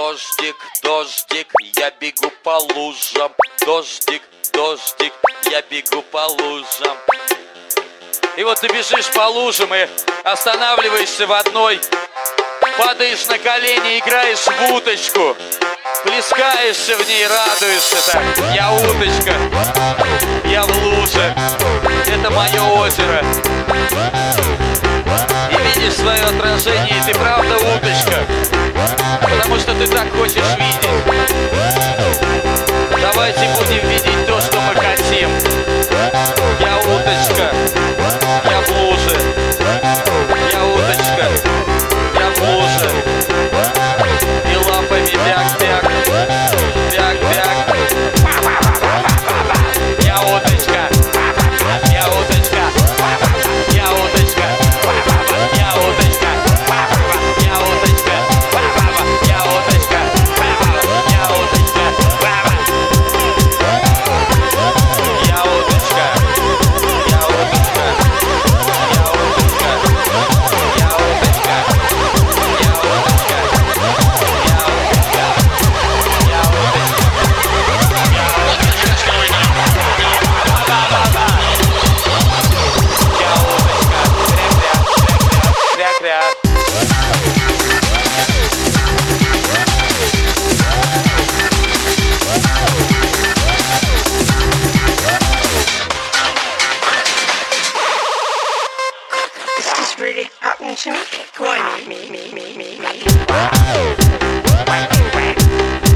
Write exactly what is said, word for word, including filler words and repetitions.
Дождик, дождик, я бегу по лужам. Дождик, дождик, я бегу по лужам. И вот ты бежишь по лужам и останавливаешься в одной, падаешь на колени, играешь в уточку, плескаешься в ней, радуешься так. Я уточка, я в луже, это мое озеро. И видишь свое отражение, и ты правда уточка, потому что ты так хочешь видеть. Давайте будем видеть то, что мы хотим. Я уточка, я в луже. Я уточка, я в луже. И лапами бяк-бяк, бяк-бяк. Я уточка, я уточка, я уточка, я уточка, я уточка, я уточка, я уточка, я уточка, я уточка, я уточка, я уточка, я уточка, я уточка, я уточка, кря-кря. This is really happening to me. Go on, me, me, me, me, me, me.